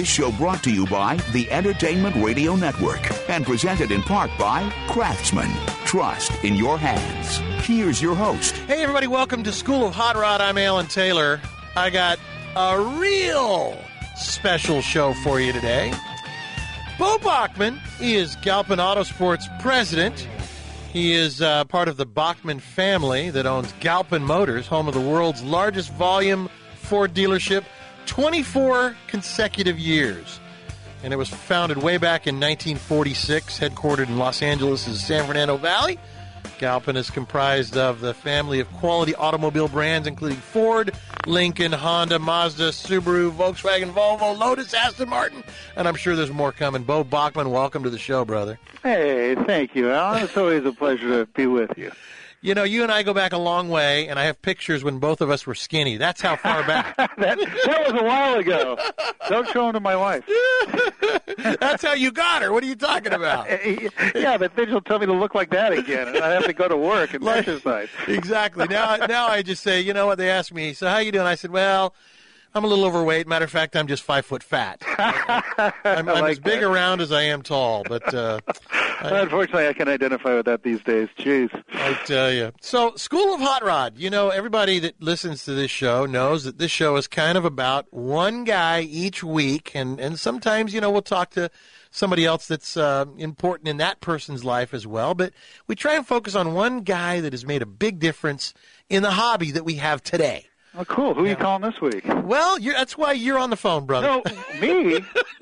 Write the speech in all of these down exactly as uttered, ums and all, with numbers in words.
This show brought to you by the Entertainment Radio Network and presented in part by Craftsman. Trust in your hands. Here's your host. Hey, everybody. Welcome to School of Hot Rod. I'm Alan Taylor. I got a real special show for you today. Bo Bachman, he is Galpin Autosports president. He is uh, part of the Bachman family that owns Galpin Motors, home of the world's largest volume Ford dealership, twenty-four consecutive years. And it was founded way back in nineteen forty-six, headquartered in Los Angeles' San Fernando Valley. Galpin is comprised of the family of quality automobile brands, including Ford, Lincoln, Honda, Mazda, Subaru, Volkswagen, Volvo, Lotus, Aston Martin, and I'm sure there's more coming. Bo Bachman, welcome to the show, brother. Hey, thank you, Alan. It's always a pleasure to be with you. You know, you and I go back a long way, and I have pictures when both of us were skinny. That's how far back. that, that was a while ago. Don't show them to my wife. That's how you got her. What are you talking about? Yeah, but then she'll tell me to look like that again, and I have to go to work and like, exercise. Exactly. Now, now I just say, you know what? They ask me, so how you doing? I said, well, I'm a little overweight. Matter of fact, I'm just five foot fat. I'm, I'm like as big that. around as I am tall, but uh, I, unfortunately, I can identify with that these days. Jeez, I tell you. So, School of Hot Rod. You know, everybody that listens to this show knows that this show is kind of about one guy each week, and and sometimes, you know, we'll talk to somebody else that's uh, important in that person's life as well. But we try and focus on one guy that has made a big difference in the hobby that we have today. Oh, cool. Who are you calling this week? Well, you're, that's why you're on the phone, brother. No, me?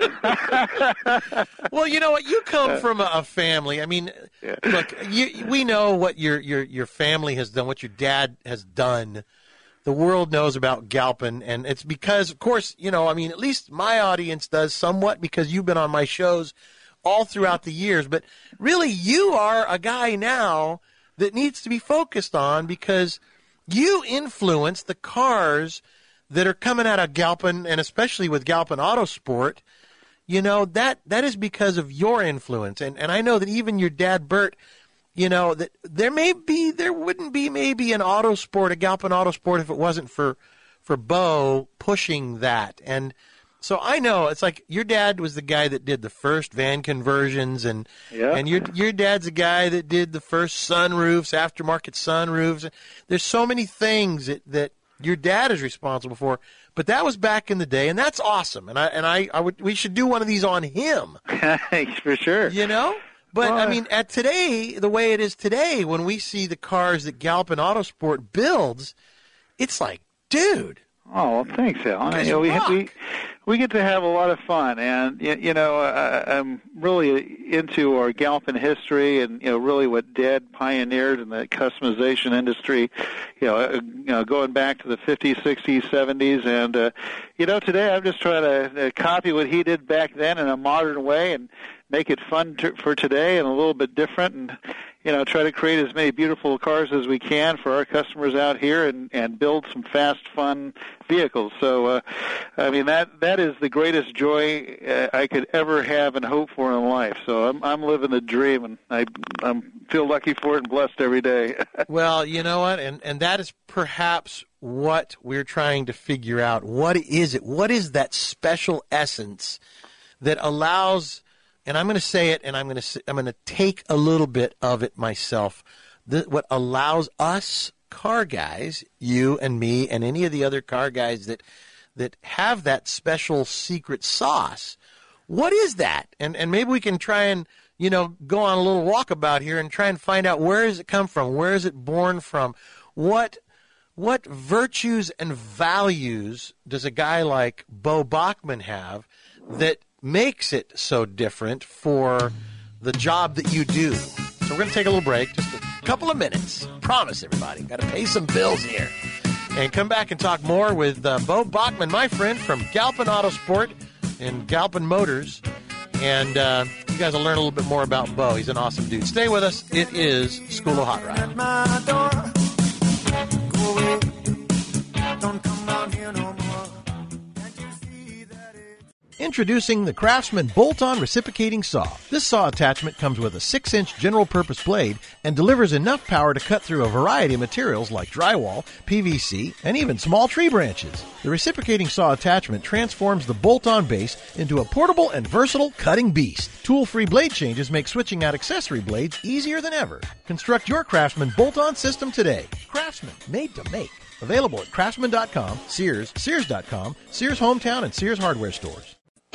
Well, you know what? You come from a, a family. I mean, yeah. Look, you, we know what your, your, your family has done, what your dad has done. The world knows about Galpin, and it's because, of course, you know, I mean, at least my audience does somewhat because you've been on my shows all throughout the years. But really, you are a guy now that needs to be focused on because you influence the cars that are coming out of Galpin, and especially with Galpin Autosport. You know, that that is because of your influence. And and I know that even your dad, Bert, you know, that there may be, there wouldn't be maybe an Autosport, a Galpin Autosport, if it wasn't for, for Bo pushing that. And so I know it's like your dad was the guy that did the first van conversions, and yeah. and your your dad's the guy that did the first sunroofs, aftermarket sunroofs. There's so many things that, that your dad is responsible for, but that was back in the day, and that's awesome. And I and I, I would we should do one of these on him. For sure. You know? But well, I mean, at today, the way it is today, when we see the cars that Galpin Autosport builds, it's like, dude. Oh, well, thanks, Alan. You know, we, we we get to have a lot of fun, and you know, uh, I'm really into our Galpin history, and you know, really what Dad pioneered in the customization industry. You know, uh, you know, going back to the fifties, sixties, seventies, and uh, you know, today I'm just trying to uh, copy what he did back then in a modern way, and make it fun to, for today and a little bit different, and you know, try to create as many beautiful cars as we can for our customers out here, and, and build some fast, fun vehicles. So, uh, I mean, that that is the greatest joy uh, I could ever have and hope for in life. So I'm I'm living the dream, and I I'm feel lucky for it and blessed every day. Well, you know what, and and that is perhaps what we're trying to figure out. What is it? What is that special essence that allows? And I'm going to say it, and I'm going to I'm going to take a little bit of it myself. The, what allows us car guys, you and me, and any of the other car guys that that have that special secret sauce, what is that? And and maybe we can try and you know go on a little walkabout here and try and find out where does it come from, where is it born from, what what virtues and values does a guy like Bo Bachman have that makes it so different for the job that you do. So we're going to take a little break, just a couple of minutes. Promise, everybody. Got to pay some bills here. And come back and talk more with uh, Bo Bachman, my friend from Galpin Autosport and Galpin Motors. And uh, you guys will learn a little bit more about Bo. He's an awesome dude. Stay with us. It is School of Hot Rod. At my door. Go away. Don't come down here no more. Can't you see that it's... Introducing the Craftsman Bolt-On Reciprocating Saw. This saw attachment comes with a six inch general-purpose blade and delivers enough power to cut through a variety of materials like drywall, P V C, and even small tree branches. The reciprocating saw attachment transforms the bolt-on base into a portable and versatile cutting beast. Tool-free blade changes make switching out accessory blades easier than ever. Construct your Craftsman bolt-on system today. Craftsman, made to make. Available at craftsman dot com, Sears, Sears dot com, Sears Hometown, and Sears Hardware stores.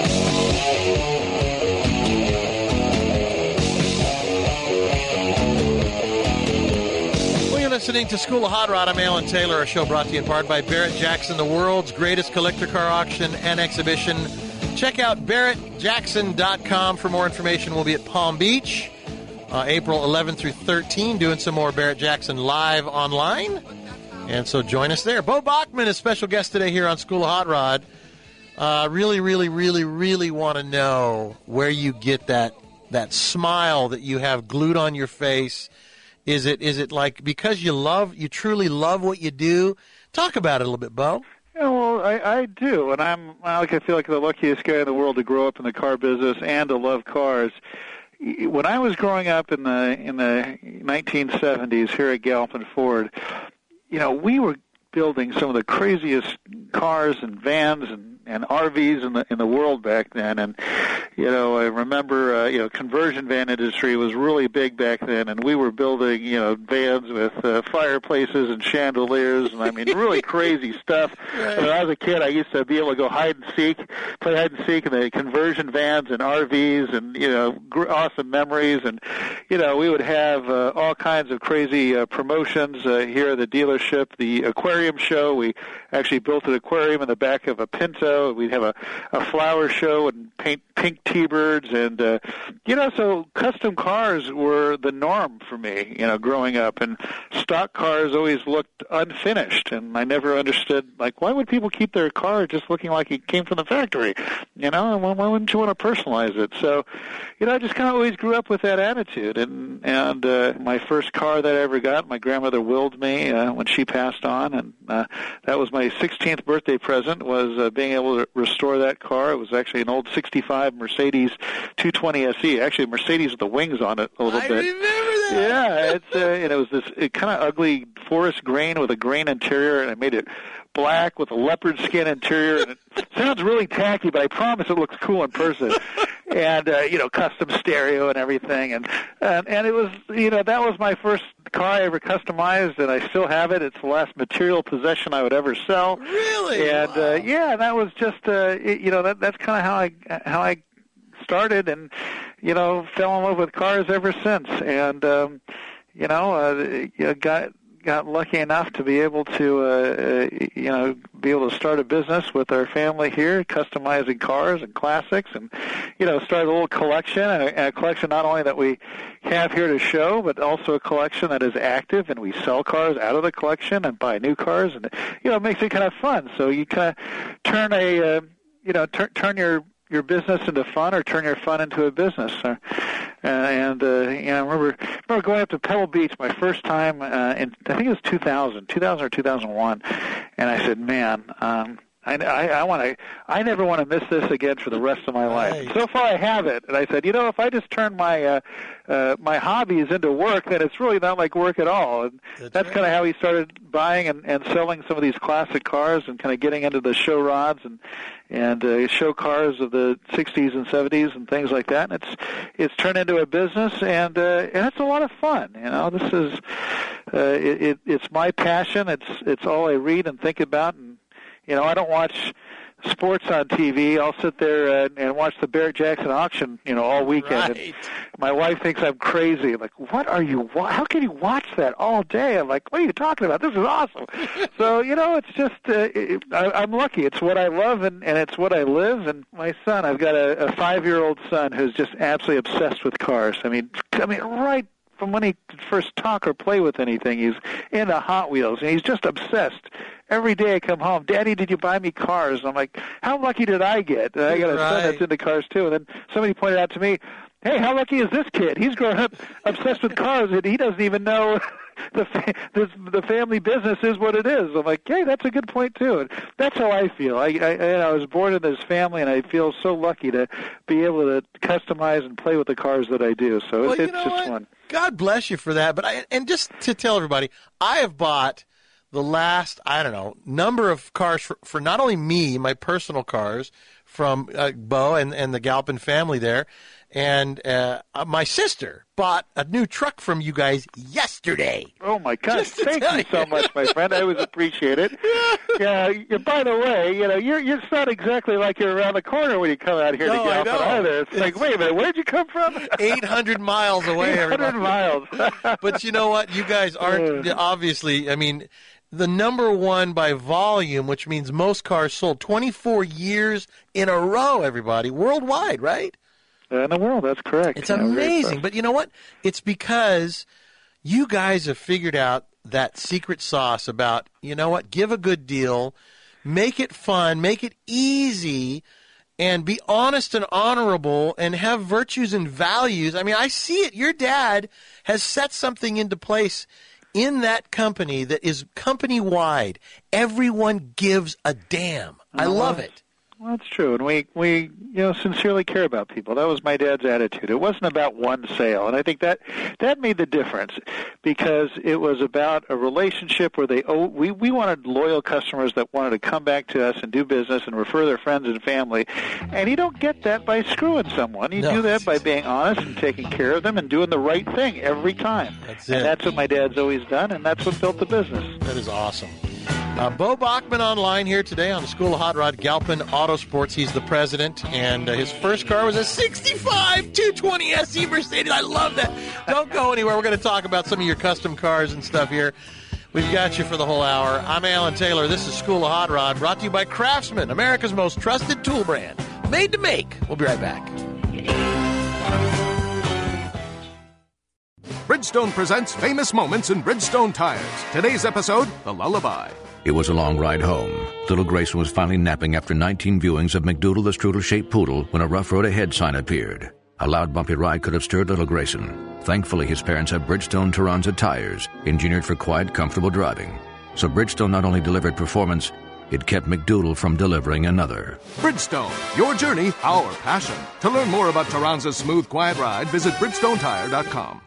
Well, you're listening to School of Hot Rod. I'm Alan Taylor. A show brought to you in part by Barrett Jackson, the world's greatest collector car auction and exhibition. Check out barrett jackson dot com for more information. We'll be at Palm Beach uh, April eleventh through thirteenth, doing some more Barrett Jackson live online. And so join us there. Bo Bachman is special guest today here on School of Hot Rod. Uh, really, really, really, really want to know where you get that that smile that you have glued on your face. Is it is it like because you love, you truly love what you do? Talk about it a little bit, Bo. Yeah, well, I, I do, and I'm like I feel like the luckiest guy in the world to grow up in the car business and to love cars. When I was growing up in the in the nineteen seventies here at Galpin Ford, you know, we were building some of the craziest cars and vans and, and R Vs in the in the world back then. And you know, I remember uh, you know, conversion van industry was really big back then, and we were building you know vans with uh, fireplaces and chandeliers, and I mean really crazy stuff. Right. When I was a kid, I used to be able to go hide and seek, play hide and seek in the conversion vans and R Vs, and you know, gr- awesome memories. And you know, we would have uh, all kinds of crazy uh, promotions uh, here at the dealership. The aquarium show, we actually built an aquarium in the back of a Pinto. We'd have a, a flower show and paint pink T-birds, and uh, you know, so custom cars were the norm for me, you know, growing up. And stock cars always looked unfinished, and I never understood, like, why would people keep their car just looking like it came from the factory? You know, why, why wouldn't you want to personalize it? So, you know, I just kind of always grew up with that attitude. And and uh, my first car that I ever got, my grandmother willed me uh, when she passed on, and uh, that was my sixteenth birthday present, was uh, being able to restore that car. It was actually an old sixty-five Mercedes two twenty S E, actually a Mercedes with the wings on it a little I bit. remember that. Yeah, it's uh, and it was this it kind of ugly forest grain with a grain interior, and I made it black with a leopard skin interior, and it sounds really tacky, but I promise it looks cool in person. And uh, you know, custom stereo and everything, and, and and it was, you know, that was my first car I ever customized, and I still have it. It's the last material possession I would ever sell. Really? And Wow. uh, yeah, that was just uh, it, you know, that that's kind of how I how I started, and you know, fell in love with cars ever since. And um, you know, uh, you know, got. got lucky enough to be able to, uh, uh, you know, be able to start a business with our family here, customizing cars and classics, and, you know, start a little collection, and a, and a collection not only that we have here to show, but also a collection that is active, and we sell cars out of the collection and buy new cars, and, you know, it makes it kind of fun. So you kind of turn a, uh, you know, tur- turn your your business into fun, or turn your fun into a business. Uh, and, uh, you know, I remember, remember going up to Pebble Beach my first time, uh, in, I think it was two thousand, two thousand or two thousand one, and I said, man, um, I, I, I want to. I never want to miss this again for the rest of my life. Right. So far, I have it, and I said, you know, if I just turn my uh, uh, my hobbies into work, then it's really not like work at all. And That's that's right. kind of how we started buying and, and selling some of these classic cars, and kind of getting into the show rods and and uh, show cars of the sixties and seventies and things like that. And it's it's turned into a business, and uh, and it's a lot of fun. You know, this is uh, it, it, it's my passion. It's it's all I read and think about. And you know, I don't watch sports on T V. I'll sit there and, and watch the Barrett Jackson auction, you know, all weekend. Right. And my wife thinks I'm crazy. I'm like, what are you, wa- how can you watch that all day? I'm like, what are you talking about? This is awesome. So, you know, it's just, uh, it, I, I'm lucky. It's what I love, and, and it's what I live. And my son, I've got a, a five-year-old son who's just absolutely obsessed with cars. I mean, I mean, right from when he could first talk or play with anything, he's into Hot Wheels, and he's just obsessed. Every day I come home, Daddy, did you buy me cars? And I'm like, how lucky did I get? And I got a Right. son that's into cars too. And then somebody pointed out to me, hey, how lucky is this kid? He's grown up obsessed with cars, and he doesn't even know the fa- this, the family business is what it is. I'm like, hey, that's a good point too. And that's how I feel. I, I I was born in this family, and I feel so lucky to be able to customize and play with the cars that I do. So well, it's, it's you know just what? fun. God bless you for that. But I, and just to tell everybody, I have bought the last, I don't know, number of cars for, for not only me, my personal cars, from uh, Bo and, and the Galpin family there. And uh, my sister bought a new truck from you guys yesterday. Oh, my gosh. Thank you you so much, my friend. I always appreciate it. Yeah. yeah. By the way, you know, you're, you're it's not exactly like you're around the corner when you come out here no, to Galpin either. It's, it's like, wait a minute, where'd you come from? eight hundred miles away, eight hundred miles. But you know what? You guys aren't, obviously, I mean, the number one by volume, which means most cars sold twenty-four years in a row, everybody, worldwide, right? In the world, that's correct. It's yeah, amazing. But you know what? It's because you guys have figured out that secret sauce about, you know what, give a good deal, make it fun, make it easy, and be honest and honorable and have virtues and values. I mean, I see it. Your dad has set something into place in that company that is company-wide. Everyone gives a damn. I love it. Well, that's true, and we, we you know sincerely care about people. That was my dad's attitude. It wasn't about one sale, and I think that that made the difference because it was about a relationship where they oh, we we wanted loyal customers that wanted to come back to us and do business and refer their friends and family, and you don't get that by screwing someone. You no. do that by being honest and taking care of them and doing the right thing every time. That's it. And that's what my dad's always done, and that's what built the business. That is awesome. Uh, Bo Bachman online here today on the School of Hot Rod Galpin Auto Sports. He's the president, and uh, his first car was a sixty-five two twenty S E Mercedes. I love that. Don't go anywhere. We're going to talk about some of your custom cars and stuff here. We've got you for the whole hour. I'm Alan Taylor. This is School of Hot Rod, brought to you by Craftsman, America's most trusted tool brand. Made to make. We'll be right back. Bridgestone presents Famous Moments in Bridgestone Tires. Today's episode, The Lullaby. It was a long ride home. Little Grayson was finally napping after nineteen viewings of McDoodle the Strudel-shaped poodle when a rough road ahead sign appeared. A loud, bumpy ride could have stirred little Grayson. Thankfully, his parents have Bridgestone Turanza tires, engineered for quiet, comfortable driving. So Bridgestone not only delivered performance, it kept McDoodle from delivering another. Bridgestone, your journey, our passion. To learn more about Turanza's smooth, quiet ride, visit Bridgestone Tire dot com.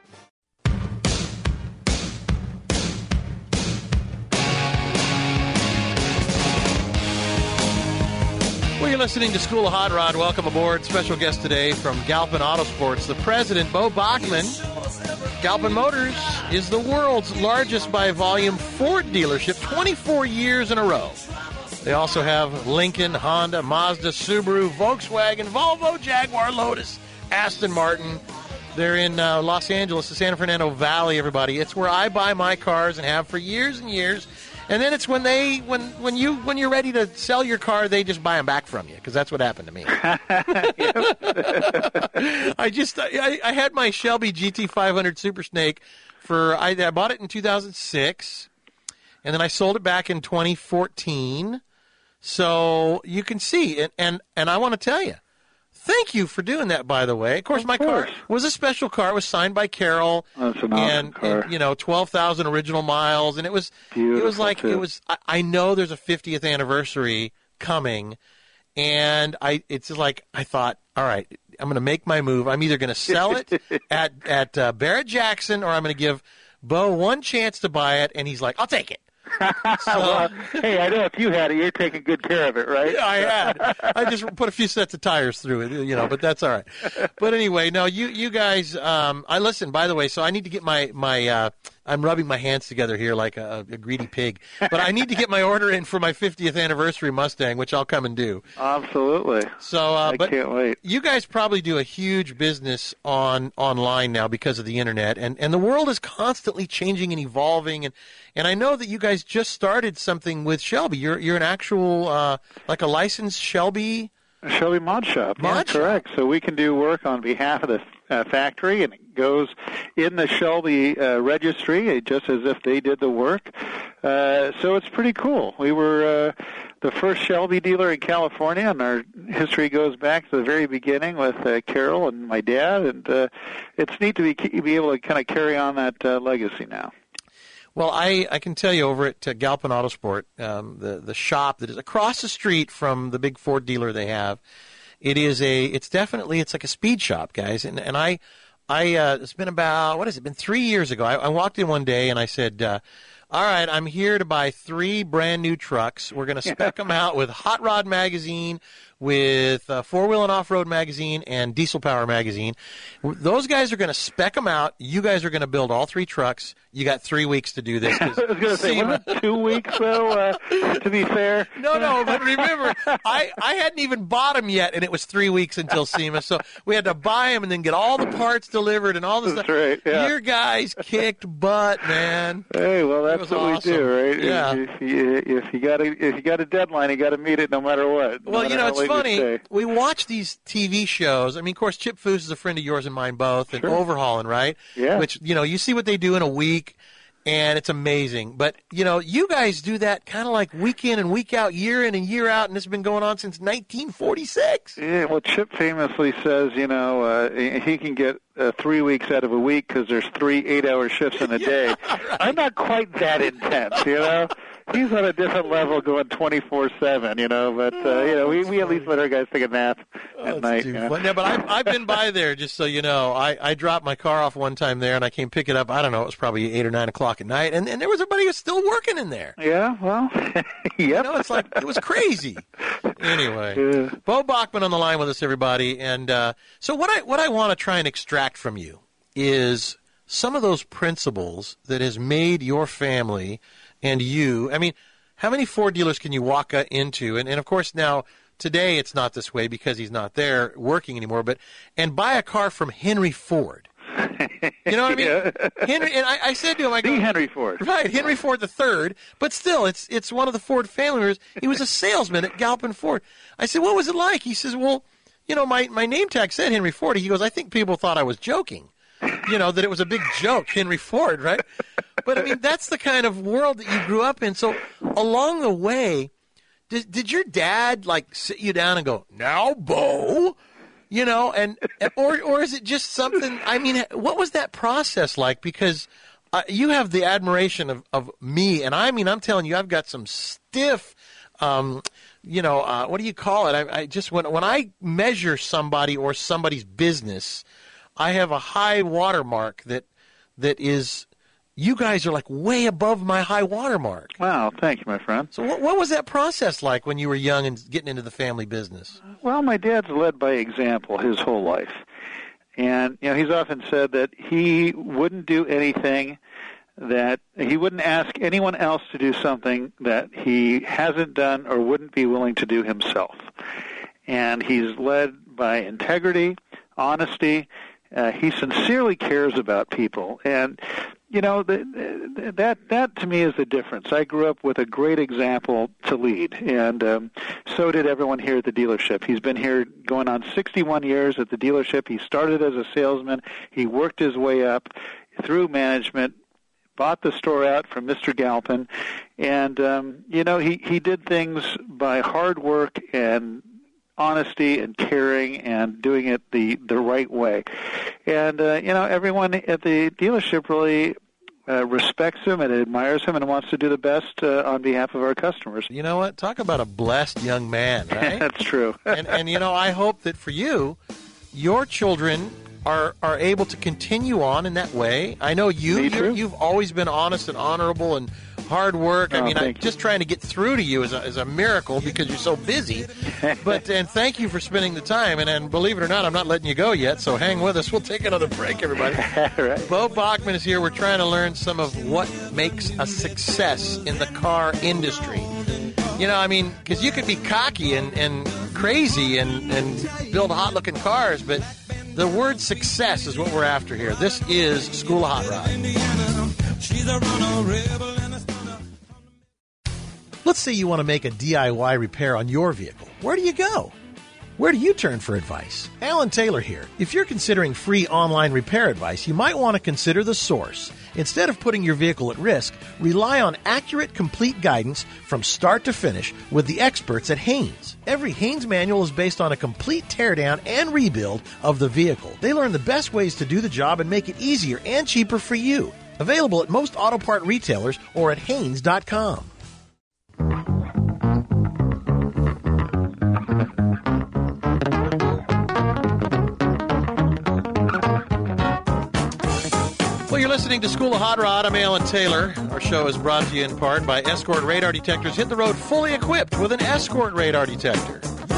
Well, you're listening to School of Hot Rod. Welcome aboard. Special guest today from Galpin Auto Sports, the president, Bo Bachman. Galpin Motors is the world's largest by volume Ford dealership, twenty-four years in a row. They also have Lincoln, Honda, Mazda, Subaru, Volkswagen, Volvo, Jaguar, Lotus, Aston Martin. They're in uh, Los Angeles, the San Fernando Valley, everybody. It's where I buy my cars and have for years and years. And then it's when they, when when you when you're ready to sell your car, they just buy them back from you because that's what happened to me. I just I, I had my Shelby G T five hundred Super Snake for I, I bought it in two thousand six, and then I sold it back in twenty fourteen. So you can see, and and, and I want to tell you, thank you for doing that, by the way. Of course, of my course. car was a special car. It was signed by Carol. That's an awesome and, car. and, you know, twelve thousand original miles. And it was, Beautiful, it was like, too. it was, I, I know there's a fiftieth anniversary coming. And I, it's like, I thought, all right, I'm going to make my move. I'm either going to sell it at, at uh, Barrett Jackson, or I'm going to give Bo one chance to buy it. And he's like, I'll take it. So, well, hey, I know if you had it, you're taking good care of it, right? Yeah, I had. I just put a few sets of tires through it, you know, but that's all right. But anyway, no, you you guys, um, I listen, by the way, so I need to get my, my uh, I'm rubbing my hands together here like a, a greedy pig, but I need to get my order in for my fiftieth anniversary Mustang, which I'll come and do. Absolutely. So, uh, I but can't wait. You guys probably do a huge business on online now because of the internet, and, and the world is constantly changing and evolving, and, and I know that you guys just started something with Shelby. You're you're an actual uh, like a licensed Shelby. Shelby Mod Shop. Mod yeah, Shop. Correct. So we can do work on behalf of the uh, factory, and it goes in the Shelby uh, registry, just as if they did the work. Uh, so it's pretty cool. We were uh, the first Shelby dealer in California, and our history goes back to the very beginning with uh, Carol and my dad, and uh, it's neat to be, be able to kind of carry on that uh, legacy now. Well, I, I can tell you over at uh, Galpin Autosport, um, the the shop that is across the street from the big Ford dealer they have, it is a it's definitely it's like a speed shop, guys. And and I I uh, it's been about what has it been three years ago. I, I walked in one day and I said, uh, "All right, I'm here to buy three brand new trucks. We're going to spec them out with Hot Rod magazine, with uh, Four Wheel and Off Road magazine, and Diesel Power magazine. Those guys are going to spec them out. You guys are going to build all three trucks. You got three weeks to do this." I was going to say, wasn't it two weeks, though, uh, to be fair? No, no, but remember, I, I hadn't even bought them yet, and it was three weeks until SEMA. So we had to buy them and then get all the parts delivered and all the That's stuff. right, yeah. Your guys kicked butt, man. Hey, well, that's what awesome. we do, right? Yeah. If you, if you got a if you got a deadline, you got to meet it no matter what. No Well, matter you know, how it's late funny. stay. We watch these T V shows. I mean, of course, Chip Foose is a friend of yours and mine both, and Sure. Overhauling, right? Yeah. Which, you know, you see what they do in a week, and it's amazing. But, you know, you guys do that kind of like week in and week out, year in and year out, and this has been going on since nineteen forty-six. Yeah, well, Chip famously says, you know, uh, he can get uh, three weeks out of a week because there's three eight-hour shifts in a day. Yeah, right. I'm not quite that intense, you know. He's on a different level going twenty-four seven, you know, but, uh, you know, we, we at least let our guys take a nap Oh, at it's night. too You know? fun. Yeah, but I've, I've been by there, just so you know. I, I dropped my car off one time there, and I came pick it up. I don't know, it was probably eight or nine o'clock at night, and, and there was somebody who was still working in there. Yeah, well, yep. You know, it's like, it was crazy. Anyway, Yeah. Bo Bachman on the line with us, everybody. And uh, so what I what I want to try and extract from you is some of those principles that has made your family and you. I mean, how many Ford dealers can you walk uh, into? And, and of course, now today it's not this way because he's not there working anymore. But and buy a car from Henry Ford. You know what I mean? Yeah. Henry, and I, I said to him, I go, The Henry Ford. Right, Henry Ford the third, but still, it's it's one of the Ford family members. He was a salesman at Galpin Ford. I said, what was it like? He says, well, you know, my, my name tag said Henry Ford. He goes, I think people thought I was joking, you know, that it was a big joke, Henry Ford, right? But, I mean, that's the kind of world that you grew up in. So along the way, did, did your dad, like, sit you down and go, now, Bo? You know, and or or is it just something? I mean, what was that process like? Because uh, you have the admiration of, of me, and I mean, I'm telling you, I've got some stiff, um, you know, uh, what do you call it? I, I just when when I measure somebody or somebody's business, I have a high watermark that that is. You guys are like way above my high watermark. Wow, thank you, my friend. So what, what was that process like when you were young and getting into the family business? Well, my dad's led by example his whole life. And, you know, he's often said that he wouldn't do anything that he wouldn't ask anyone else to do something that he hasn't done or wouldn't be willing to do himself. And he's led by integrity, honesty. Uh, he sincerely cares about people. And, you know, the, the, that that to me is the difference. I grew up with a great example to lead, and um, so did everyone here at the dealership. He's been here going on sixty-one years at the dealership. He started as a salesman. He worked his way up through management, bought the store out from Mister Galpin, and, um, you know, he, he did things by hard work and honesty and caring and doing it the, the right way. And, uh, you know, everyone at the dealership really uh, respects him and admires him and wants to do the best uh, on behalf of our customers. You know what? Talk about a blessed young man, right? That's true. and, and, you know, I hope that for you, your children are are able to continue on in that way. I know you, Me you too. you've always been honest and honorable and hard work. I Oh, mean, I, thank you. just trying to get through to you is a, is a miracle because you're so busy. But and thank you for spending the time. And, and believe it or not, I'm not letting you go yet, so hang with us. We'll take another break, everybody. All right. Bo Bachman is here. We're trying to learn some of what makes a success in the car industry. You know, I mean, because you could be cocky and, and crazy and, and build hot-looking cars, but the word success is what we're after here. This is School of Hot Rod. Let's say you want to make a D I Y repair on your vehicle. Where do you go? Where do you turn for advice? Alan Taylor here. If you're considering free online repair advice, you might want to consider The Source. Instead of putting your vehicle at risk, rely on accurate, complete guidance from start to finish with the experts at Haynes. Every Haynes manual is based on a complete teardown and rebuild of the vehicle. They learn the best ways to do the job and make it easier and cheaper for you. Available at most auto part retailers or at Haynes dot com. Well, you're listening to School of Hot Rod. I'm Alan Taylor. Our show is brought to you in part by Escort Radar Detectors. Hit the road fully equipped with an Escort Radar Detector.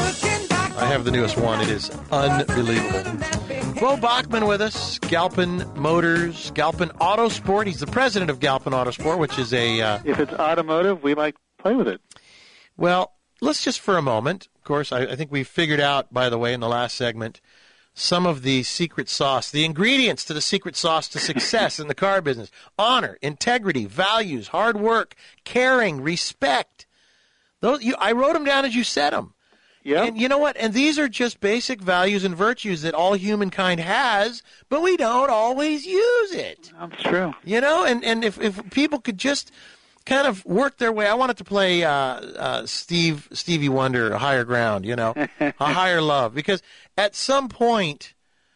I have the newest one. It is unbelievable. Bo Bachman with us, Galpin Motors, Galpin Autosport. He's the president of Galpin Autosport, which is a... Uh, if it's automotive, we might play with it. Well, let's just for a moment. Of course, I, I think we figured out, by the way, in the last segment, some of the secret sauce, the ingredients to the secret sauce to success in the car business. Honor, integrity, values, hard work, caring, respect. Those you, I wrote them down as you said them. Yeah. And you know what? And these are just basic values and virtues that all humankind has, but we don't always use it. That's true. You know, and, and if, if people could just kind of work their way. I wanted to play uh, uh, Steve Stevie Wonder, A Higher Ground, you know, A Higher Love, because at some point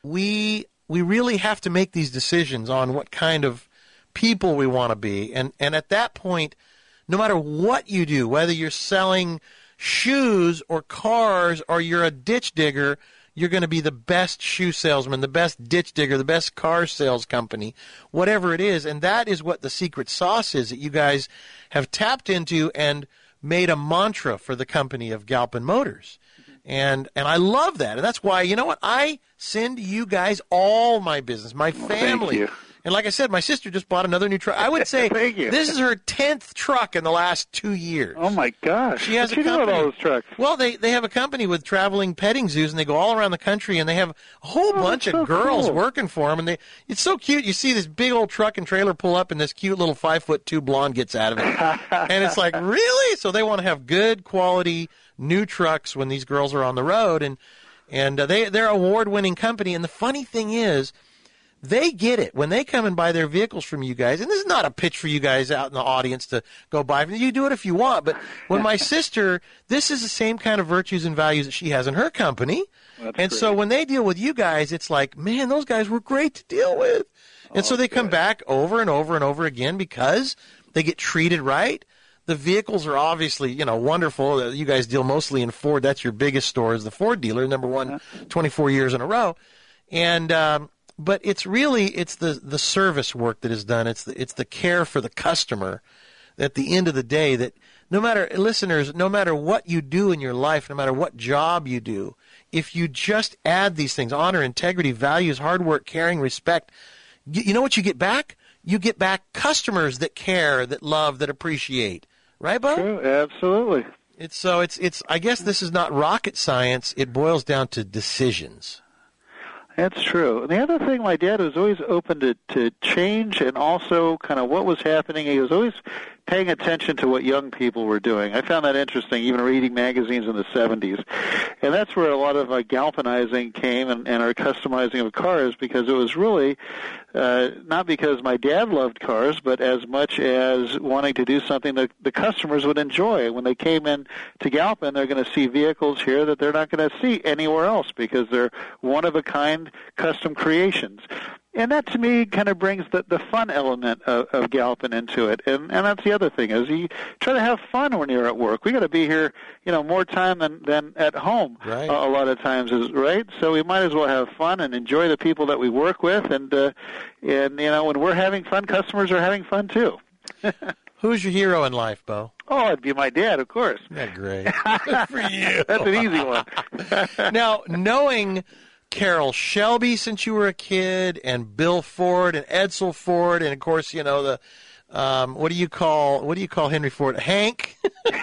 we we really have to make these decisions on what kind of people we want to be, and and at that point, no matter what you do, whether you're selling shoes or cars or you're a ditch digger, you're going to be the best shoe salesman, the best ditch digger, the best car sales company, whatever it is. And that is what the secret sauce is that you guys have tapped into and made a mantra for the company of Galpin Motors. And and I love that. And that's why, you know what, I send you guys all my business, my family. Well, thank you. And like I said, my sister just bought another new truck. I would say Thank you. This is her tenth truck in the last two years. Oh, my gosh. She has What's a she doing with company. all those trucks? Well, they, they have a company with traveling petting zoos, and they go all around the country, and they have a whole Oh, bunch of so girls cool. working for them. And they it's so cute. You see this big old truck and trailer pull up, and this cute little five-foot-two blonde gets out of it. And it's like, really? So they want to have good quality new trucks when these girls are on the road. And, and uh, they, they're an award-winning company. And the funny thing is, they get it when they come and buy their vehicles from you guys. And this is not a pitch for you guys out in the audience to go buy from you. You do it if you want. But when my sister, this is the same kind of virtues and values that she has in her company. That's and great. so when they deal with you guys, it's like, man, those guys were great to deal with. And Oh, so they come good. back over and over and over again because they get treated right. The vehicles are obviously, you know, wonderful. You guys deal mostly in Ford. That's your biggest store is the Ford dealer, number one, twenty-four years in a row. And, um, but it's really, it's the, the service work that is done. It's the, it's the care for the customer at the end of the day that no matter, listeners, no matter what you do in your life, no matter what job you do, if you just add these things, honor, integrity, values, hard work, caring, respect, you, you know what you get back? You get back customers that care, that love, that appreciate. Right, Bo? True, absolutely. It's so it's it's I guess this is not rocket science. It boils down to decisions. That's true. And the other thing, my dad was always open to, to change and also kind of what was happening. He was always paying attention to what young people were doing. I found that interesting, even reading magazines in the seventies. And that's where a lot of uh, galvanizing came and, and our customizing of cars, because it was really uh, not because my dad loved cars, but as much as wanting to do something that the customers would enjoy. When they came in to Galpin, they're going to see vehicles here that they're not going to see anywhere else because they're one-of-a-kind custom creations. And that, to me, kind of brings the, the fun element of, of Galpin into it. And, and that's the other thing, is you try to have fun when you're at work. We got to be here, you know, more time than, than at home Right. uh, a lot of times, is right? So we might as well have fun and enjoy the people that we work with. And, uh, and you know, when we're having fun, customers are having fun, too. Who's your hero in life, Bo? Oh, it'd be my dad, of course. Isn't that great? Good for you. That's an easy one. Now, knowing Carroll Shelby since you were a kid, and Bill Ford and Edsel Ford, and of course, you know the um, what do you call what do you call Henry Ford? Hank,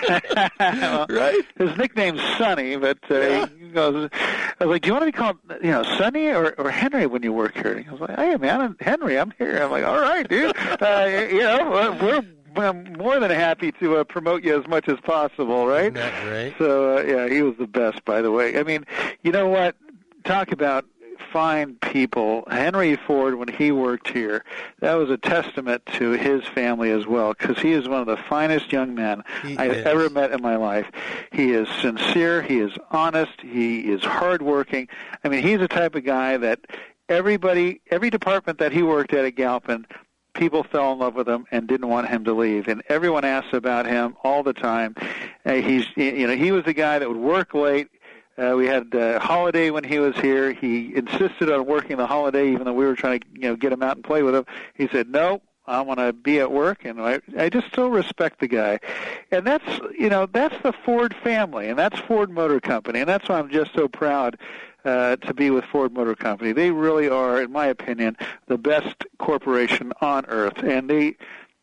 right? His nickname's Sonny, but uh, Yeah. he goes. I was like, "Do you want to be called, you know, Sonny or, or Henry when you work here?" And he was like, "Hey, man, I'm Henry. I'm here." I'm like, "All right, dude. Uh, you know, we're." I'm more than happy to uh, promote you as much as possible, right?" Isn't that great? So, uh, yeah, he was the best, by the way. I mean, you know what? Talk about fine people. Henry Ford, when he worked here, that was a testament to his family as well, because he is one of the finest young men He I've is. ever met in my life. He is sincere. He is honest. He is hardworking. I mean, he's the type of guy that everybody, every department that he worked at at Galpin, people fell in love with him and didn't want him to leave. And everyone asks about him all the time. Uh, he's, you know, he was the guy that would work late. Uh, we had a holiday when he was here. He insisted on working the holiday, even though we were trying to, you know, get him out and play with him. He said, no, I want to be at work, and I, I just still respect the guy. And that's, you know, that's the Ford family, and that's Ford Motor Company, and that's why I'm just so proud uh, to be with Ford Motor Company. They really are, in my opinion, the best corporation on earth. And they,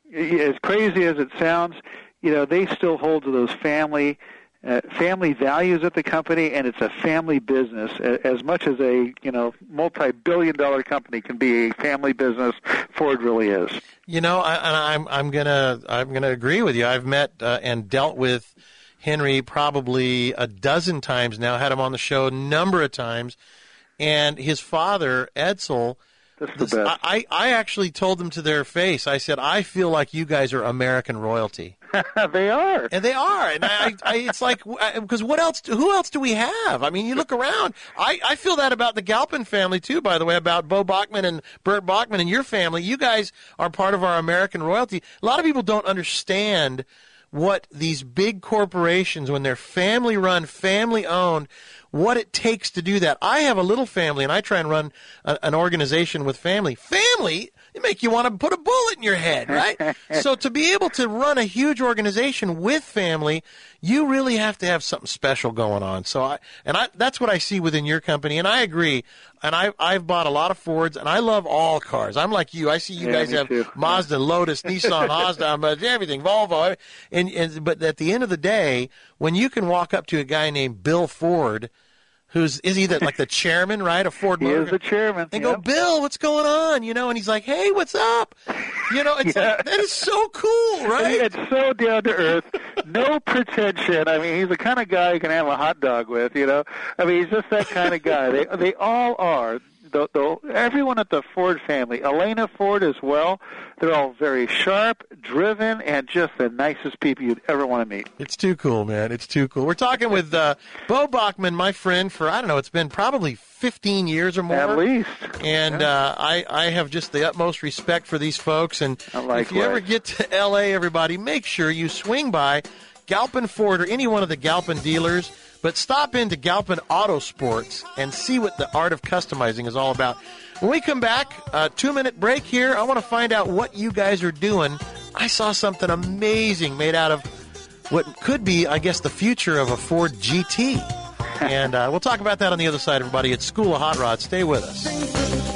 as crazy as it sounds, you know, they still hold to those family Uh, family values at the company, and it's a family business. As much as a, you know, multi-billion dollar company can be a family business, Ford really is. You know, I, and I'm I'm gonna I'm gonna agree with you. I've met uh, and dealt with Henry probably a dozen times now. Had him on the show a number of times, and his father Edsel. That's the best. I, I actually told them to their face. I said, I feel like you guys are American royalty. They are, and they are, and I, I it's like, because what else? Who else do we have? I mean, you look around. I, I feel that about the Galpin family too. By the way, about Bo Bachman and Bert Bachman and your family. You guys are part of our American royalty. A lot of people don't understand what these big corporations, when they're family run, family owned, what it takes to do that. I have a little family, and I try and run a, an organization with family. Family, it make you want to put a bullet in your head, right? So to be able to run a huge organization with family, you really have to have something special going on. So I, and I, that's what I see within your company, and I agree. And I, I've bought a lot of Fords, and I love all cars. I'm like you. I see you yeah, guys have too. Mazda, Lotus, Nissan, Mazda, everything, Volvo. And, and but at the end of the day, when you can walk up to a guy named Bill Ford, who's is he the, like the chairman, right, of Ford He Motor? is the chairman. And yeah. go, Bill, what's going on? You know, and he's like, hey, what's up? You know, it's Yeah. like, that is so cool, right? It's so down to earth, no pretension. I mean, he's the kind of guy you can have a hot dog with. You know, I mean, he's just that kind of guy. They they all are. The, the, everyone at the Ford family, Elena Ford as well, they're all very sharp, driven, and just the nicest people you'd ever want to meet. It's too cool, man. It's too cool. We're talking with uh, Bo Bachman, my friend, for, I don't know, it's been probably fifteen years or more. At least. And yeah. uh, I, I have just the utmost respect for these folks. And if you ever get to L A, everybody, make sure you swing by Galpin Ford or any one of the Galpin dealers. But stop into Galpin Auto Sports and see what the art of customizing is all about. When we come back, a two-minute break here, I want to find out what you guys are doing. I saw something amazing made out of what could be, I guess, the future of a Ford G T. And uh, we'll talk about that on the other side, everybody. It's School of Hot Rod. Stay with us.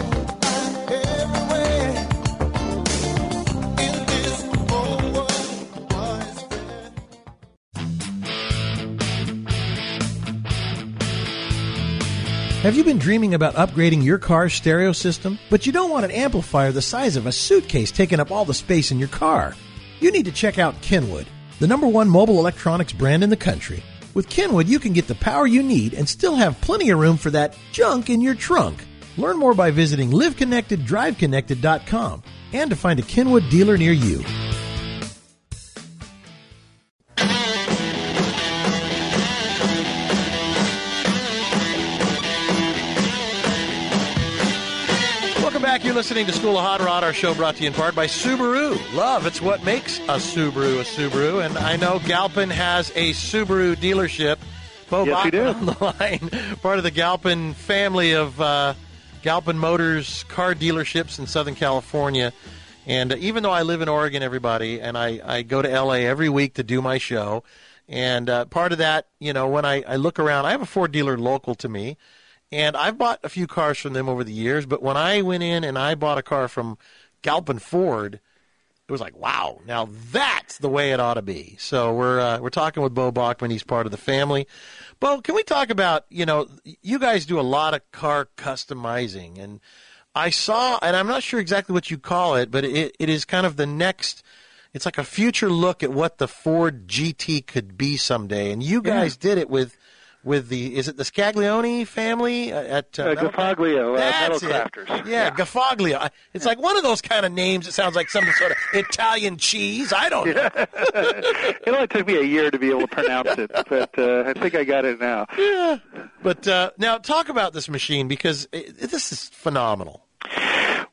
Have you been dreaming about upgrading your car's stereo system, but you don't want an amplifier the size of a suitcase taking up all the space in your car? You need to check out Kenwood, the number one mobile electronics brand in the country. With Kenwood, you can get the power you need and still have plenty of room for that junk in your trunk. Learn more by visiting live connected drive connected dot com and to find a Kenwood dealer near you. You're listening to School of Hot Rod, our show brought to you in part by Subaru. Love, it's what makes a Subaru a Subaru. And I know Galpin has a Subaru dealership. Bo yes, we do. on the line, part of the Galpin family of uh, Galpin Motors car dealerships in Southern California. And uh, even though I live in Oregon, everybody, and I, I go to L A every week to do my show, and uh, part of that, you know, when I, I look around, I have a Ford dealer local to me. And I've bought a few cars from them over the years, but when I went in and I bought a car from Galpin Ford, it was like, wow, now that's the way it ought to be. So we're uh, we're talking with Bo Bachman. He's part of the family. Bo, can we talk about, you know, you guys do a lot of car customizing. And I saw, and I'm not sure exactly what you call it, but it, it is kind of the next, it's like a future look at what the Ford G T could be someday. And you guys yeah. did it with... With the, is it the Scaglione family at uh, uh, Gafaglio, uh, Metal Crafters. Yeah, yeah, Gafaglio. It's like one of those kind of names. It sounds like some sort of Italian cheese. I don't know. It only took me a year to be able to pronounce it, but uh, I think I got it now. Yeah. But uh, now talk about this machine because it, this is phenomenal.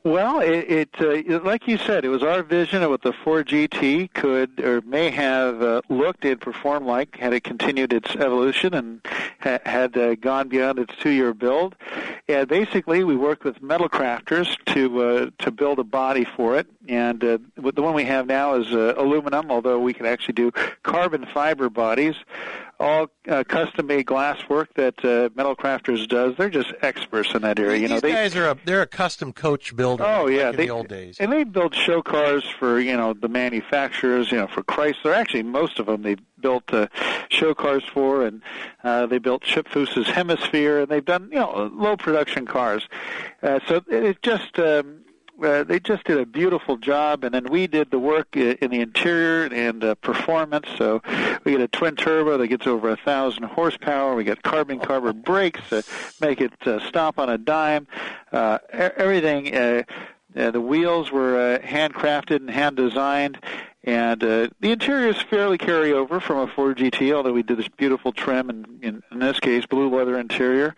Well, it, it uh, like you said, it was our vision of what the Ford G T could or may have uh, looked and performed like had it continued its evolution and ha- had uh, gone beyond its two-year build. And basically, we worked with metal crafters to uh, to build a body for it. And uh, the one we have now is uh, aluminum, although we can actually do carbon fiber bodies. All uh, custom-made glass work that uh, Metal Crafters does. They're just experts in that area. These you know, they, guys are a they're a custom coach builder. Oh like yeah, in they, the old days. And they build show cars for you know the manufacturers. You know, for Chrysler. Actually, most of them they built uh, show cars for, and uh, they built Chip Foose's Hemisphere, and they've done you know low production cars. Uh, so it just. Um, Uh, they just did a beautiful job, and then we did the work in the interior and uh, performance. So we get a twin turbo that gets over a thousand horsepower. We get carbon carbon brakes to make it uh, stop on a dime. Uh, everything. Uh, uh, the wheels were uh, handcrafted and hand designed. And uh, the interior is fairly carryover from a Ford G T, although we did this beautiful trim, and in, in this case, blue leather interior.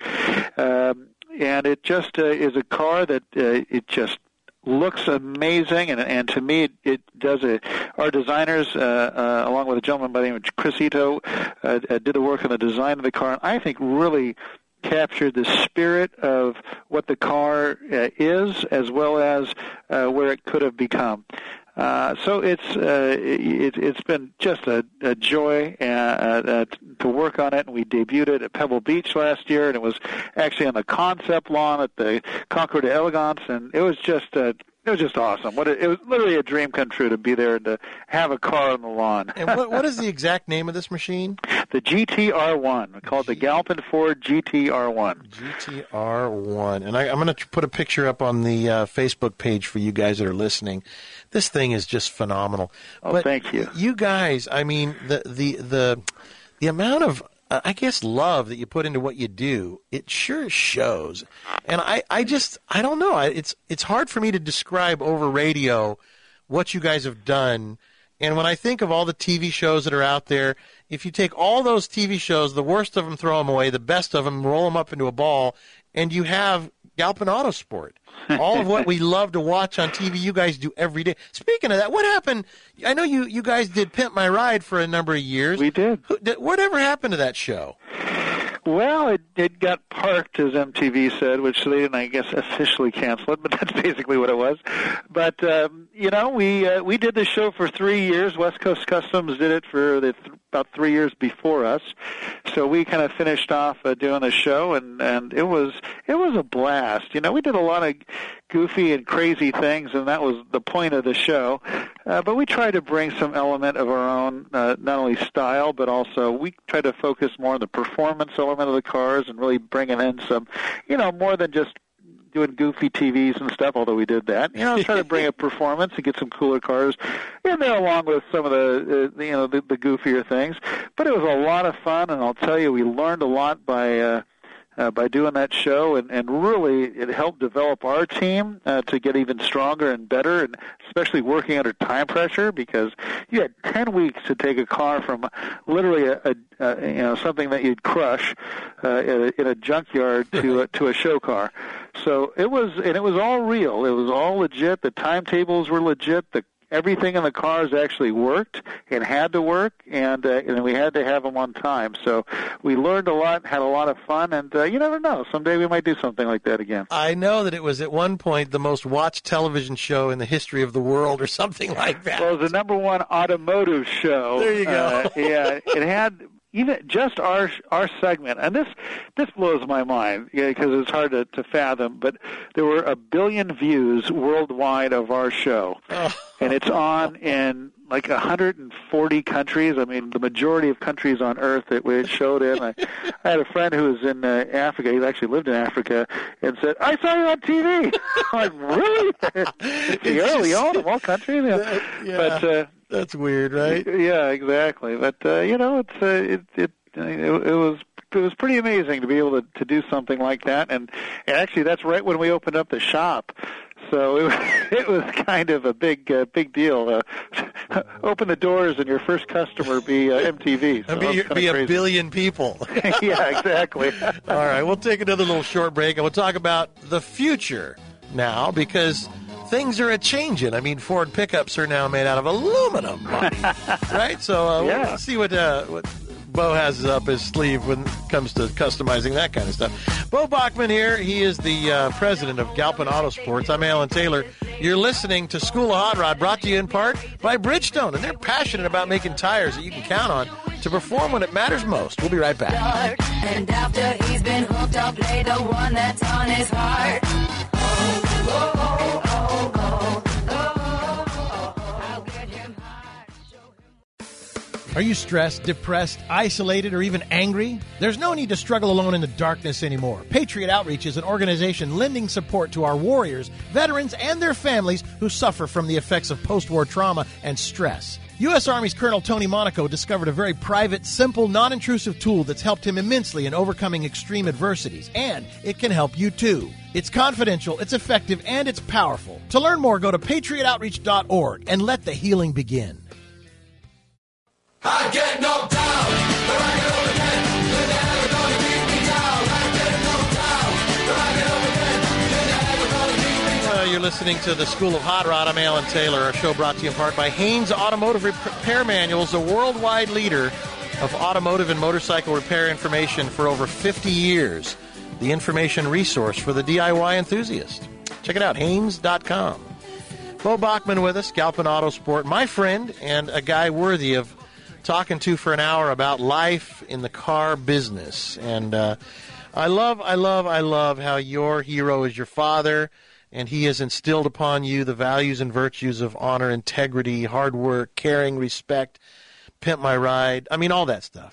Um, and it just uh, is a car that uh, it just looks amazing, and and to me it, it does a. Our designers, uh, uh, along with a gentleman by the name of Chris Ito, uh, uh, did the work on the design of the car, and I think really captured the spirit of what the car uh, is, as well as uh, where it could have become. Uh, so it's uh, it, it's been just a, a joy uh, uh, to work on it, and we debuted it at Pebble Beach last year, and it was actually on the concept lawn at the Concours d'Elegance, and it was just uh, it was just awesome. What a, it was literally a dream come true to be there and to have a car on the lawn. And what, what is the exact name of this machine? The G T R one. We call it the Galpin Ford G T R one. G T R one. And I, I'm going to put a picture up on the uh, Facebook page for you guys that are listening. This thing is just phenomenal. Oh, but thank you. You guys, I mean, the the the, the amount of, uh, I guess, love that you put into what you do, it sure shows. And I, I just, I don't know. I, it's it's hard for me to describe over radio what you guys have done. And when I think of all the T V shows that are out there, if you take all those T V shows, the worst of them, throw them away, the best of them, roll them up into a ball, and you have Galpin Autosport. All of what we love to watch on T V, you guys do every day. Speaking of that, what happened? I know you, you guys did Pimp My Ride for a number of years. We did. Who, did whatever happened to that show? Well, it, it got parked, as M T V said, which they didn't, I guess, officially cancel it, but that's basically what it was. But, um, you know, we uh, we did the show for three years. West Coast Customs did it for the th- about three years before us. So we kind of finished off uh, doing the show, and, and it was it was a blast. You know, we did a lot of goofy and crazy things, and that was the point of the show. Uh, but we tried to bring some element of our own, uh, not only style, but also we tried to focus more on the performance element of the cars and really bringing in some, you know, more than just doing goofy T Vs and stuff, although we did that. You know, try to bring a performance and get some cooler cars in there along with some of the, uh, you know, the, the goofier things. But it was a lot of fun, and I'll tell you, we learned a lot by uh, uh, by doing that show, and, and really it helped develop our team uh, to get even stronger and better, and especially working under time pressure, because you had ten weeks to take a car from literally a, a, a you know something that you'd crush uh, in, a, in a junkyard to a, to a show car. So it was, and it was all real. It was all legit. The timetables were legit. The Everything in the cars actually worked and had to work, and uh, and we had to have them on time. So we learned a lot, had a lot of fun, and uh, you never know. Someday we might do something like that again. I know that it was at one point the most watched television show in the history of the world or something like that. Well, it was the number one automotive show. There you go. Uh, yeah, it had even just our our segment, and this this blows my mind because yeah, it's hard to, to fathom. But there were a billion views worldwide of our show, oh. and it's on in like one hundred forty countries. I mean, the majority of countries on Earth that we showed in. I, I had a friend who was in uh, Africa. He actually lived in Africa, and said, "I saw you on T V." I'm like, really? Sierra Leone of all countries, yeah. That, yeah. But. Uh, That's weird, right? Yeah, exactly. But uh, you know, it's uh, it, it it it was it was pretty amazing to be able to, to do something like that, and, and actually, that's right when we opened up the shop. So it was, it was kind of a big uh, big deal. Uh, open the doors and your first customer be uh, M T V. So be be a billion people. Yeah, exactly. All right, we'll take another little short break, and we'll talk about the future now, because things are a changing. I mean, Ford pickups are now made out of aluminum body, right? So uh, Yeah. we'll see what uh, what Bo has up his sleeve when it comes to customizing that kind of stuff. Bo Bachman here. He is the uh, president of Galpin Auto Sports. I'm Alan Taylor. You're listening to School of Hot Rod, brought to you in part by Bridgestone, and they're passionate about making tires that you can count on to perform when it matters most. We'll be right back. And after he's been hooked, I'll play the one that's on his heart. Oh, oh, oh, oh, oh, oh, oh, I'll get him high. Are you stressed, depressed, isolated, or even angry? There's no need to struggle alone in the darkness anymore. Patriot Outreach is an organization lending support to our warriors, veterans, and their families who suffer from the effects of post-war trauma and stress. U S. Army's Colonel Tony Monaco discovered a very private, simple, non-intrusive tool that's helped him immensely in overcoming extreme adversities, and it can help you too. It's confidential, it's effective, and it's powerful. To learn more, go to patriot outreach dot org and let the healing begin. I get knocked down, but I get up again. You're never gonna keep me down. I get knocked down, but I get up again. You're never gonna keep me down. Well, you're listening to the School of Hot Rod. I'm Alan Taylor. Our show brought to you in part by Haynes Automotive Repair Manuals, the worldwide leader of automotive and motorcycle repair information for over fifty years. The information resource for the D I Y enthusiast. Check it out, Haynes dot com. Bo Bachman with us, Galpin Auto Sport, my friend, and a guy worthy of talking to for an hour about life in the car business. And uh, I love, I love, I love how your hero is your father, and he has instilled upon you the values and virtues of honor, integrity, hard work, caring, respect, pimp my ride. I mean, all that stuff.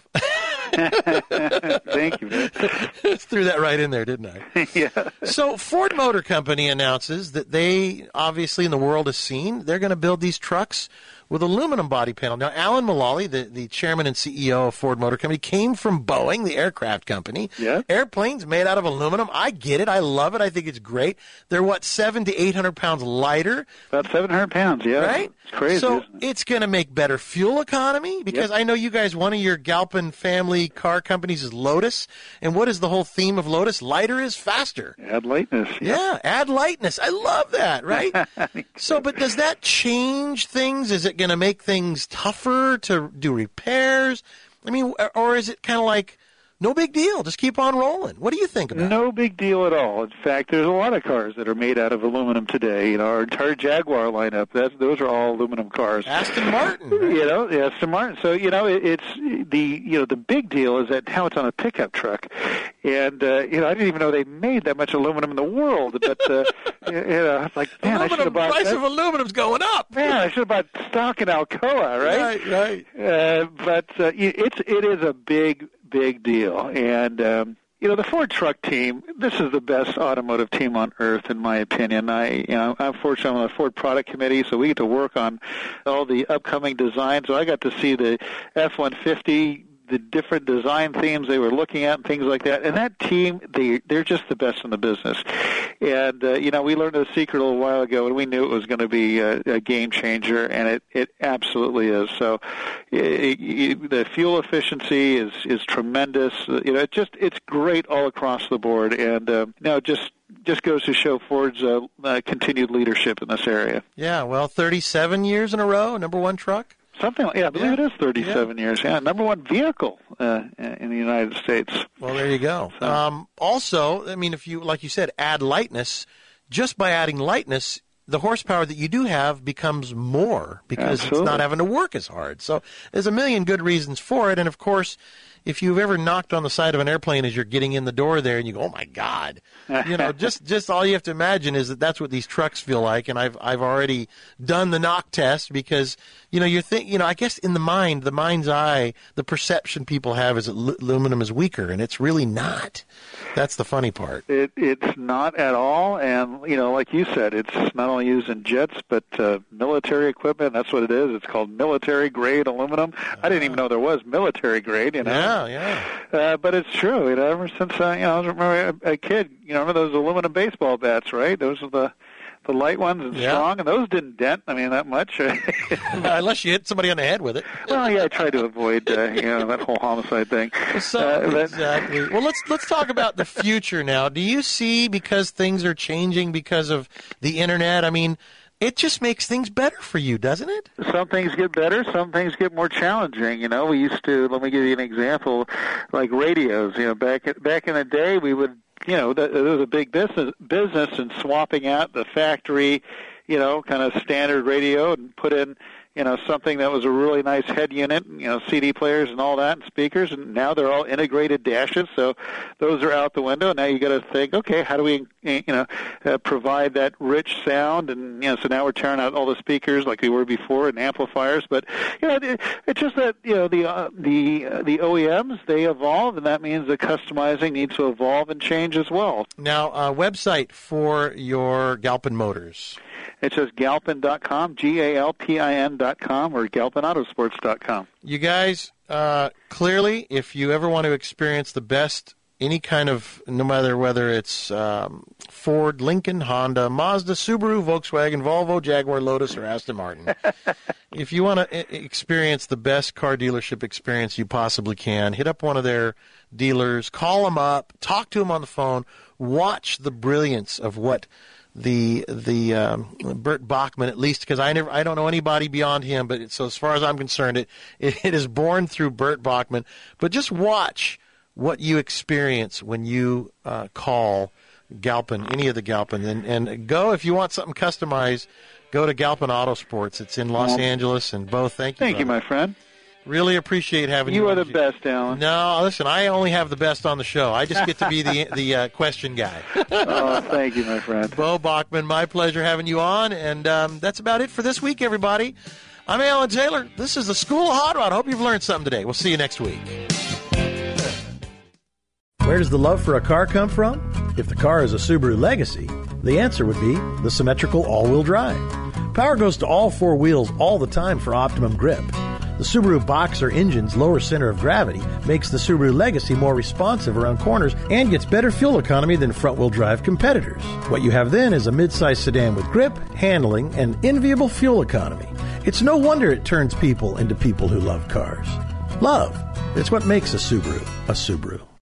Thank you. Threw that right in there, didn't I? Yeah. So Ford Motor Company announces that they, obviously in the world has seen, they're going to build these trucks with aluminum body panel. Now, Alan Mulally, the, the chairman and C E O of Ford Motor Company, came from Boeing, the aircraft company. Yeah. Airplanes made out of aluminum. I get it. I love it. I think it's great. They're, what, seven to eight hundred pounds lighter? About seven hundred pounds, yeah. Right? It's crazy, So isn't it? it's going to make better fuel economy because Yep. I know you guys, one of your Galpin family car companies is Lotus. And what is the whole theme of Lotus? Lighter is faster. Add lightness. Yeah, add lightness. I love that, right? So, but does that change things? Is it going to make things tougher to do repairs? I mean, or is it kind of like, no big deal, just keep on rolling? What do you think about it? No big deal at all. In fact, there's a lot of cars that are made out of aluminum today. You know, our entire Jaguar lineup, that's, those are all aluminum cars. Aston Martin. Right? You know, yeah, Aston Martin. So, you know, it, it's the, you know, the big deal is that how it's on a pickup truck. And, uh, you know, I didn't even know they made that much aluminum in the world. But, uh, you know, I was like, man, I should have Aluminum, bought price that. of aluminum's going up. Man, I should have bought stock in Alcoa, right? Right, right. Uh, but uh, it's it is a big, big deal. And, um, you know, the Ford truck team, this is the best automotive team on earth, in my opinion. I, you know, I'm fortunate I'm on the Ford product committee, so we get to work on all the upcoming designs. So I got to see the F one fifty, the different design themes they were looking at and things like that. And that team, they, they're just the best in the business. And, uh, you know, we learned a secret a little while ago, and we knew it was going to be a, a game changer, and it, it absolutely is. So it, it, the fuel efficiency is, is tremendous. You know, it just, it's great all across the board. And, uh, you know, just, just goes to show Ford's uh, uh, continued leadership in this area. Yeah, well, thirty-seven years in a row, number one truck. Something like, yeah, I believe Yeah. it is thirty-seven years. Yeah, number one vehicle uh, in the United States. Well, there you go. So- Um, also, I mean, if you, like you said, add lightness, just by adding lightness, the horsepower that you do have becomes more because Absolutely. it's not having to work as hard. So there's a million good reasons for it. And, of course, if you've ever knocked on the side of an airplane as you're getting in the door there and you go, oh, my God, you know, just, just all you have to imagine is that that's what these trucks feel like. And I've, I've already done the knock test because, you know, you're think, you know, I guess in the mind, the mind's eye, the perception people have is that l- aluminum is weaker, and it's really not. That's the funny part. It, it's not at all, and, you know, like you said, it's not only used in jets, but uh, military equipment. That's what it is. It's called military-grade aluminum. I didn't even know there was military-grade, you know. Yeah, yeah. Uh, but it's true. You know, ever since, uh, you know, I was remember a, a kid, you know, remember those aluminum baseball bats, right? Those are the the light ones and Yeah. strong, and those didn't dent. I mean, that much. Unless you hit somebody on the head with it. Well, yeah, I try to avoid uh, you know that whole homicide thing. So, Uh, but- exactly. Well, let's let's talk about the future now. Do you see, because things are changing because of the internet? I mean, it just makes things better for you, doesn't it? Some things get better, some things get more challenging. You know, we used to. Let me give you an example, like radios. You know, back back in the day, we would. You know, th- there was a big business business in swapping out the factory, you know, kind of standard radio and put in, you know, something that was a really nice head unit, you know, C D players and all that, and speakers, and now they're all integrated dashes, so those are out the window. Now you got to think, okay, how do we, you know, uh, provide that rich sound? And you know, so now we're tearing out all the speakers like we were before and amplifiers. But you know, it, it's just that you know the uh, the uh, the O E Ms, they evolve, and that means the customizing needs to evolve and change as well. Now, uh, website for your Galpin motors. It's just galpin dot com, G A L P I N dot com, or galpin autosports dot com. You guys, uh, clearly, if you ever want to experience the best, any kind of, no matter whether it's um, Ford, Lincoln, Honda, Mazda, Subaru, Volkswagen, Volvo, Jaguar, Lotus, or Aston Martin, if you want to experience the best car dealership experience you possibly can, hit up one of their dealers, call them up, talk to them on the phone, watch the brilliance of what the the um, Bert Bachman, at least, because I never I don't know anybody beyond him, but it, so as far as I'm concerned, it, it it is born through Bert Bachman. But just watch what you experience when you uh, call Galpin, any of the Galpin, and and go if you want something customized. Go to Galpin Autosports. It's in Los Well, Angeles, and Bo, thank you. Thank you, brother. my friend. Really appreciate having you. You are on the show. best, Alan. No, listen, I only have the best on the show. I just get to be the the uh, question guy. Oh, thank you, my friend. Bo Bachman, my pleasure having you on. And um, that's about it for this week, everybody. I'm Alan Taylor. This is the School of Hot Rod. Hope you've learned something today. We'll see you next week. Where does the love for a car come from? If the car is a Subaru Legacy, the answer would be the symmetrical all-wheel drive. Power goes to all four wheels all the time for optimum grip. The Subaru Boxer engine's lower center of gravity makes the Subaru Legacy more responsive around corners and gets better fuel economy than front-wheel drive competitors. What you have then is a midsize sedan with grip, handling, and enviable fuel economy. It's no wonder it turns people into people who love cars. Love. It's what makes a Subaru a Subaru.